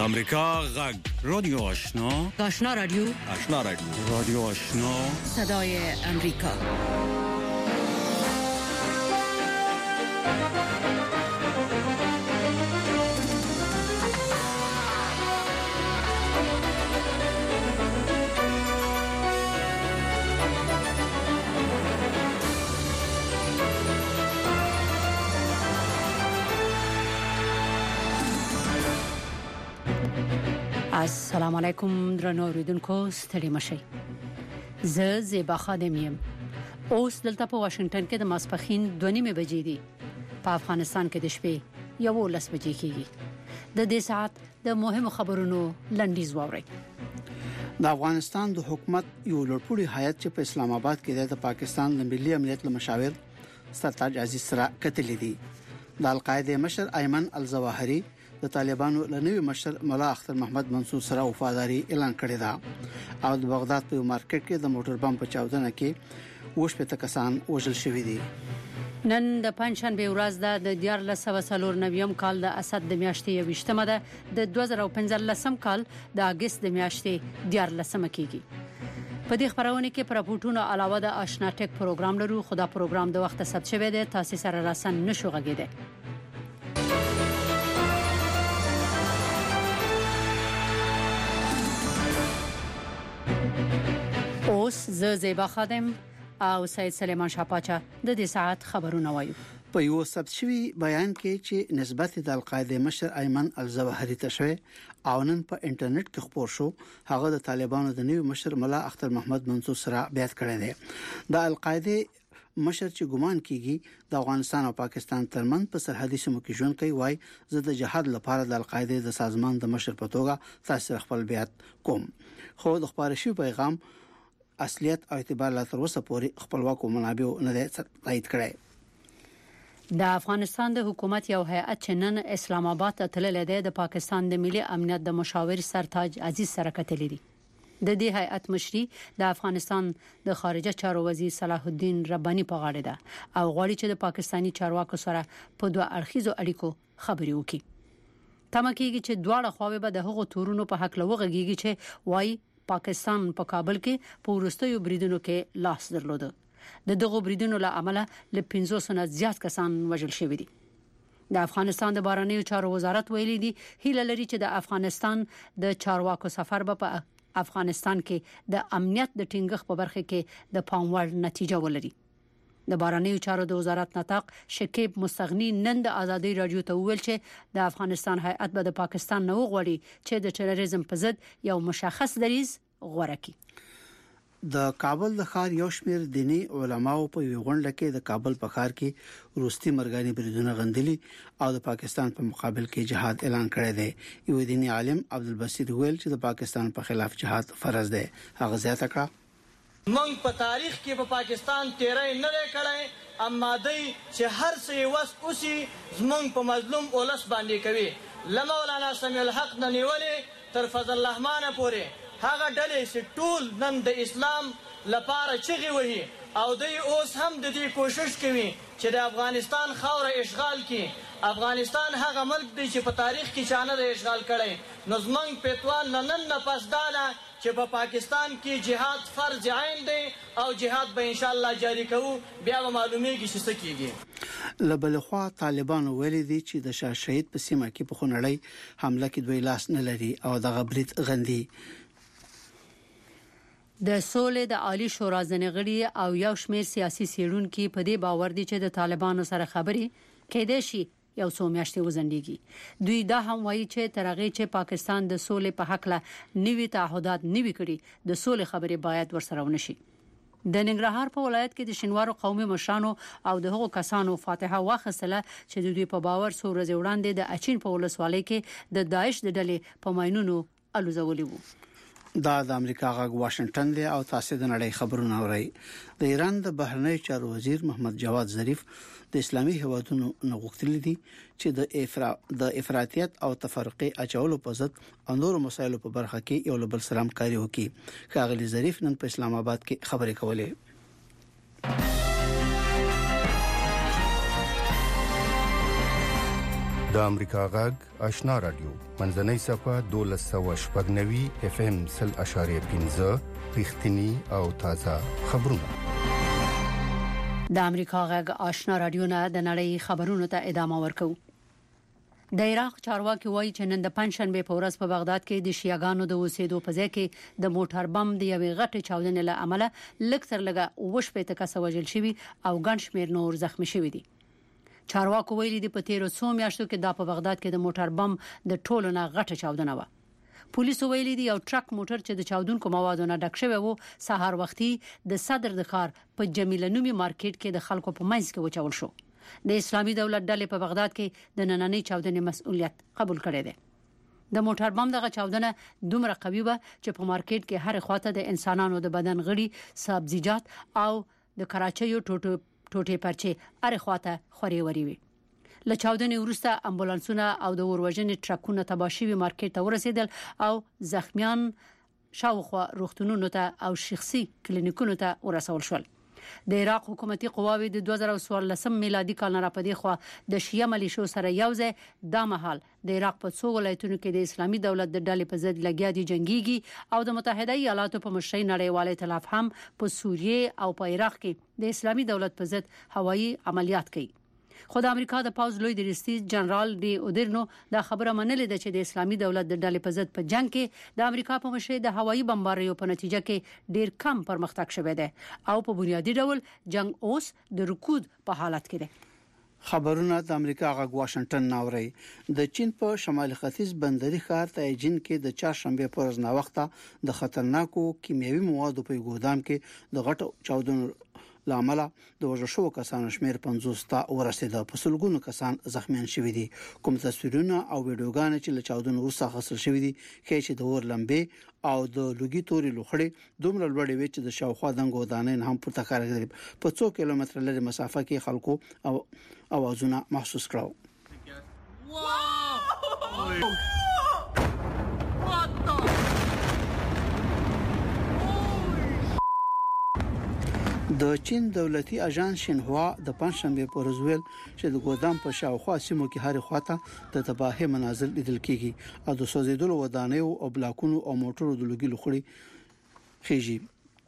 امریکا غږ رادیو آشنا رادیو رادیو آشنا صدای امریکا. السلام علیکم درنو اوریدونکو ستړي مشئ. زه زیبا خادم یم. اوس دلته په واشنگټن کې د ماسپخین 2:30 بجې دي. په افغانستان کې د شپې 11 بجې کېږي. د دې ساعت د مهمو خبرونو لنډیز واورئ. د افغانستان د حکومت یو لوړپوړي هیئت چې په اسلام آباد کې د پاکستان د ملي امنیت مشاور سرتاج عزیز سره کتلې دي. د القاعده مشر ایمن الظواهری د طالبانو لنوي مشر مولا اختر محمد منصور سره وفاداری اعلان کړی دا او د بغداد په مارکیټ کې د موټر بم په چاودنه کې وشپته کسان وژل شوی دي. نن د پنځشنبه ورځ د 1494 کال د اسد د میاشتې 20مه ده. د 2015 کال د اگست د میاشتې 14مه کېږي. په دې خبرونه کې پراپورټونو علاوه د آشنا ټیک پروګرام لرو. خدا پروګرام د وخت ثبت شوی دی. تاسو سره راسن نشو غږیده. اوس زیبا خادم او سید سلیمان شاپاچا د دې ساعت خبرونه وایو. په یو ثبت شوی بیان کې چې نسبت د القاعده مشر ایمن الظواهری ته شوی او نن په انټرنیټ کې خبر شو هغه د طالبانو د نوي مشر مولا اختر محمد منصور سره بیعت کړی دی. د القاعده مشر چې ګمان کیږي د افغانستان او پاکستان ترمن په سرحدي سیمو کې ژوند کوي وای زه د جهاد لپاره د القاعده د سازمان د مشر په توګه تاسو خپل بیعت کوم. خو د خبرشي پیغام اصلیت او اعتبار لا تر اوسه پورې خپلواکو منابع نه دی تایید کړی. د افغانستان د حکومت یو هیئت چې نن اسلام آباد ته تللی دی د پاکستان د ملي امنیت د مشاور سرتاج عزیز سره کتلې دي. د دې هیئت مشري د افغانستان د خارجه چارو وزیر صلاح الدین رباني په غاړه ده او غواړي چې د پاکستاني چارواکو سره په دوه اړخیزو اړیکو خبرې وکړي. تمه کېږي چې دواړه خواوې به د هغو تورونو په حق لوغږي چې وایي پاکستان په کابل کې په وروستیو بریدونو کې لاس درلوده. د دغو بریدونو له امله ل 500 نه زیات کسان وژل شوي دي. د افغانستان د بهرنیو چارو وزارت ویلي دي هیله لري چې د افغانستان د چارواکو سفر به په افغانستان کې د امنیت د ټینګښت په برخه کې د پاموړ نتیجه ولري. د بهرنیو چارو د وزارت نطاق شکیب مستغنی نن د ازادي رادیو ته ویل چې د افغانستان هیئت به د پاکستان نه وغواړي چې د تروریزم په ضد یو مشخص دریز غوړه کړي. د کابل د ښار یو شمېر دینی علماو په غونډه کې د کابل په ښار کې روسي مرګاني بریدونه غندلي او د پاکستان په مقابل کې جهاد اعلان کړی دی. یو دینی عالم عبدالبصیر ویل چې د پاکستان په خلاف جهاد فرض دی. هغه زیاته کړه مونږ په تاریخ کې په پاکستان تیرې نه لري کړای اما دای چې هر څه وس اوسي زمونږ په مظلوم اولس باندې کوي. لمولانا سمیع الحق نه نیولې تر فضل الرحمن پورې هغه ډلې چې ټول نن د اسلام لپاره چغې وهي او دوی اوس هم د دې کوشش کوي چې د افغانستان خاوره اشغال کړي. افغانستان هغه ملک دی چې په تاریخ کې چانه د اشغال کړي. نو زمونږ پیتوان نن نه پس داله چې په پاکستان کې جهاد فرض عین دی او جهاد به ان شاء الله جاری کوو. بیا به معلومیږي چې څه کیږي. لبلخوا طالبانو ویلي دي چې د شاه شهید په سیمه کې په خونړی حمله کې دوی لاس نه لري او د غبرت غندي. د سولې د عالی شورا ځنغړي او یو شمېر سیاسي سیړونکو په دې باور دي چې د طالبانو سره خبرې کېدې شي یو څو میاشتې وزندګي. دوی دا هم وایي چې ترغه چې پاکستان د سولې په حق له نوي تعهدات نوي کړي د سولې خبرې باید ورسره ونشي. د ننګرهار په ولایت کې د شینوارو قومي مشرانو او د هغو کسانو فاتحه واخیستله چې د دوی په باور څو ورځې وړاندې د اچین په ولسوالۍ کې د داعش د ډلې په ماینونو الوزولي وو. دا د امریکا غږ واشنگټن دی او تاسو د نړۍ خبرونه اورئ. د ایران د بهرنیو چارو وزیر محمد جواد ظریف د اسلامي هیوادونو نغښتل دي چې د افراطیت او تفرقه اچولو په ضد او نور مسایلو په برخه کې یو بل سره همکاري وکړي. ښاغلي ظریف نن په اسلام آباد کې خبرې کولې. د امریکا غږ آشنا رادیو منځنۍ صفه 1290 FM 0.15 رښتینی او تازه خبرونه. د امریکا غږ آشنا رادیو نه د نړۍ خبرونو ته ادامه ورکو. د عراق چارواکي وایي چې نن د پنځشنبه په ورځ په بغداد کې د شیعاګانو د اوسېدو په ځای کې د موټر بم د یوې غټې چاودنې له امله لږ تر لږه 28 کس وژل شوي او ګڼ شمېر نور زخمی شوي دي. چارواکو ویلي دي په تیرو څو میاشتو کې د بغداد کې د موټر بم د ټولو نه غټه چاودنه و. پولیسو ویلي دي یو ټرک موټر چې د چاودونکو موادو نه ډک شوی و سهار وختي د صدر د ښار په جمیله نومي مارکیټ کې د خلکو په منځ کې وچول شو. د اسلامي دولت ډلې په بغداد کې د نننۍ چاودنې مسؤلیت قبول کړی دی. د موټر بم دغه چاودنه دومره قوي و چې په مارکیټ کې هر خواته د انسانانو د بدن غړي، سبزیجات او د کراچیو ټوټې پرچې هر خواته خوري وری وي. له چاودنې وروسته امبولانسونه او د اوروژنې ټرکونه تباشيوي مارکیټ ته ورسېدل او زخمیان شاوخوا روغتونونو ته او شخصي کلینیکونو ته ورسول شول. د عراق حکومتي قواوې د 2014 میلادي کال نه راپدې خو د شیعه ملیشو سره یوځای د مهال د عراق په څو ولایتونو کې د اسلامي دولت د ډلې په ضد لګیا دي جنگيږي او د متحده ایالاتو په مشرۍ نړیوال ائتلاف هم په سوریه او په عراق کې د اسلامي دولت په ضد هوایي عملیات کوي. خو د امریکا د پاوز لوی درستي جنرال ډي اودرنو دا خبره منلې ده چې د اسلامي دولت د ډلې په ضد په جنگ کې د امریکا په مشرۍ د هوایي بمباریو په نتیجه کې ډیر کم پرمختګ شوی دی او په بنیادی ډول جنگ اوس د رکود په حالت کې دی. خبرونه د امریکا غږ واشنگټن ناوړي. د چین په شمالي ختیځ بندري ښار تایجین کې د چهارشنبه پر ورځ نا وخته د خطرناکو کیمیاوي موادو په ګودام کې د غټو چاودنو لامل د وژل شوو کسانو شمېر 50 ته ورسېد. په سلګونو کسان زخمیان شوي دي. کوم تصویرونه او ویډیوګانې چې له چاودنو وروسته اخیستل شوي دي ښیي چې د اور لمبې او د لوګي توري لوخړې دومره لوړې وي چې د شاوخوا دنګو دانې هم پورته ښکارېدل. په 100 کیلومتر لري مسافه کې خلکو او اوازونه محسوس کړو. د چین دولتي اژانس شینهوا د پنځشنبه په ورځ ویل چې د ګودام په شاوخوا سیمو کې هر خواته د تباهي مناظر لیدل کیږي او د سوځیدلو ودانیو او بلاکونو او موټرو د لوګي لخړي خيږي.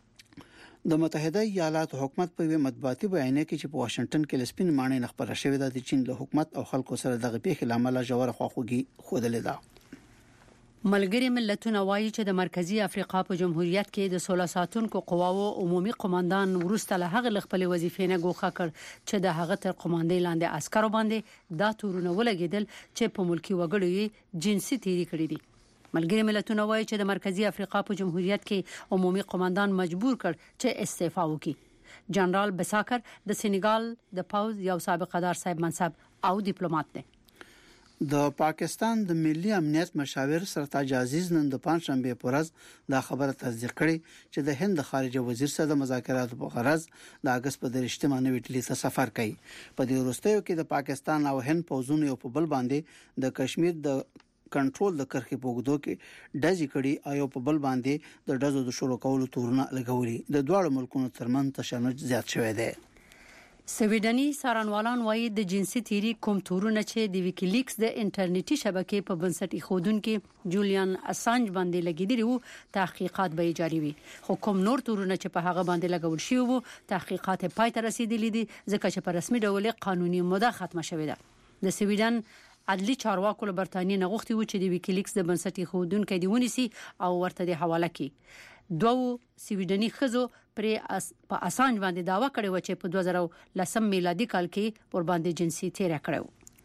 د متحده ایالاتو حکومت په مطبوعاتي بیان کې چې په واشنگټن کې لسپین مانې خبره شوې ده د چین له حکومت او خلکو سره دغه پیښه لامل جوړه خواخوږي خوده ده. ملګری ملتونه وایي چې د مرکزی افریقا په جمهوریت کې د 16 ساتونکو قواو عمومي قوماندان ورسته له هغه خپل وظیفې نه ګوښه کړ چې د هغه تر قوماندې لاندې عسکرو باندې دا تورونه ولګیدل چې په ملکی وګړو جنسي تیری کړی دي. ملګری ملتونه وایي چې د مرکزی افریقا په جمهوریت کې عمومي قوماندان مجبور کړ چې استعفا وکړي. جنرال بساکر د سینیګال د پاوز یو سابقه دار صاحب منصب او ډیپلوماټ دی. د پاکستان د ملي امنیت مشاور سرتاج عزیز نن د پنځشنبه په ورځ دا خبره تصدیق کړې چې د هند خارجه وزیر سره د مذاکراتو په غرض د اگست په 13 نوې ټلی ته سفر کوي. په دې وروستیو کې د پاکستان او هند پوځونو په بل باندې د کشمیر د کنټرول د کرخې په وګړو کې ډزې کړي او په بل باندې د ډزو د شروع کولو تورونه لګولي. د دواړو ملکونو ترمن تشنج زیات شوی دی. سویډني څارنوالان وایي د جنسي تیری کوم تورونه چې د ویکیلیکس د انټرنیټي شبکې په بنسټ ایښودونکو جولیان اسانج باندې لګیدلی وو تحقیقات به جاري وي. خو کوم نور تورونه چې په هغه باندې لګول شوی وو تحقیقات پای ته رسیدلي دي ځکه چې په رسمي ډول قانوني موده ختمه شوې ده. د سویډن عدلي چارواکو له برتانیې نغښتي وو چې د ویکیلیکس د بنسټ ایښودونکو دی ونیسي او ورته د حواله کړي. دوه سویډني خزو په اسانج باندې داوا کړې و چې په 2010 میلادي کال کې ور باندې جنسي تیری کړو.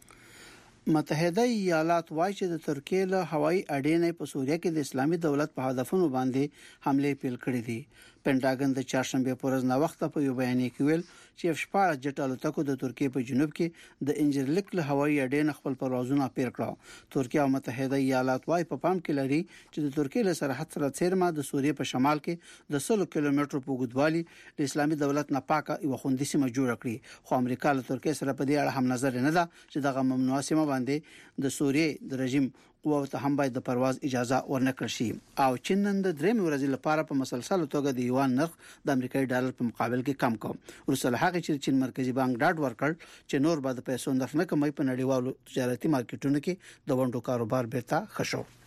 متحده ایالات وايي چې د ترکیې له هوایي اډې په سوریه کې د اسلامي دولت په هدفونو باندې حمله پیل کړې دي. پینټاګن د چهارشنبه په ورځ نا وخت په یو بیان کې ویل چې F-14 جټ الوتکو د ترکیې په جنوب کې د انجرلیک له هوایي اډې خپل پروازونه پیل کړو. ترکیه او متحده ایالات وايي په پام کې لري چې د ترکیې له سرحد سره څیرمه د سوریې په شمال کې د 100 کیلومترو په اوږدوالي د اسلامي دولت نه پاکه یو خوندي سیمه جوړ کړي. خو امریکا له ترکیې سره په دې اړه هم نظر نه ده چې دغه ممنوعه سیمه باندې د سوریې د رژیم قواو ته هم باید د پرواز اجازه ورنکړل شي او چین نن د درې ورځې لپاره په مسلسل توګه د یوان نرخ د امریکایي ډالر په مقابل کې کم کړ. ورسره هغه چې چین مرکزی بانک ډاډ ورکړ چې نور بعد پیسو نرخ نه کموي په نړیوالو تجارتي مارکیټونو کې د ونډو کاروبار بیرته خښو.